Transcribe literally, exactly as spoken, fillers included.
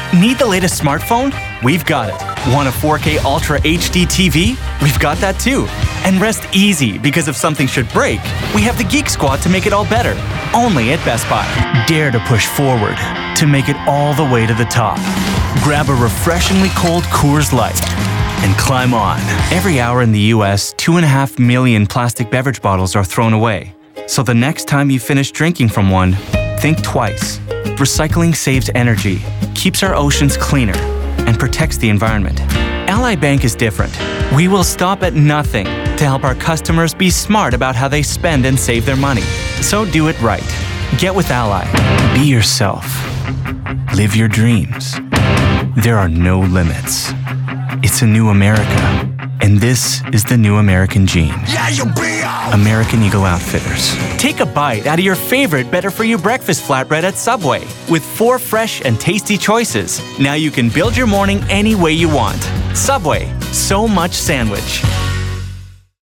Need the latest smartphone? We've got it. Want a four K Ultra H D T V? We've got that too. And rest easy, because if something should break, we have the Geek Squad to make it all better. Only at Best Buy. Dare to push forward to make it all the way to the top. Grab a refreshingly cold Coors Light and climb on. Every hour in the U S, two and a half million plastic beverage bottles are thrown away. So the next time you finish drinking from one, think twice. Recycling saves energy, keeps our oceans cleaner, and protects the environment. Ally Bank is different. We will stop at nothing to help our customers be smart about how they spend and save their money. So do it right. Get with Ally. Be yourself. Live your dreams. There are no limits. It's a new America. And this is the new American Jean. American Eagle Outfitters. Take a bite out of your favorite Better For You breakfast flatbread at Subway. With four fresh and tasty choices, now you can build your morning any way you want. Subway, so much sandwich.